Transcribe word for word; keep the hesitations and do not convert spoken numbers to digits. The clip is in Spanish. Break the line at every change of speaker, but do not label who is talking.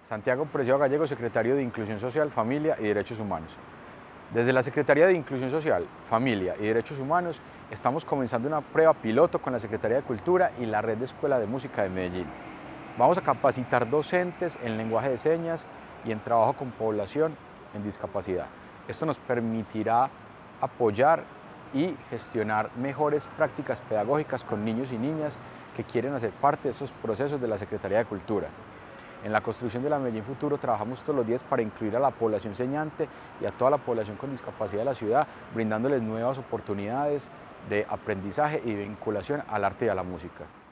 Santiago Preciado Gallego, secretario de Inclusión Social, Familia y Derechos Humanos. Desde la Secretaría de Inclusión Social, Familia y Derechos Humanos estamos comenzando una prueba piloto con la Secretaría de Cultura y la Red de Escuela de Música de Medellín. Vamos a capacitar docentes en lenguaje de señas y en trabajo con población en discapacidad. Esto nos permitirá apoyar y gestionar mejores prácticas pedagógicas con niños y niñas que quieren hacer parte de estos procesos de la Secretaría de Cultura. En la construcción de la Medellín Futuro trabajamos todos los días para incluir a la población señante y a toda la población con discapacidad de la ciudad, brindándoles nuevas oportunidades de aprendizaje y vinculación al arte y a la música.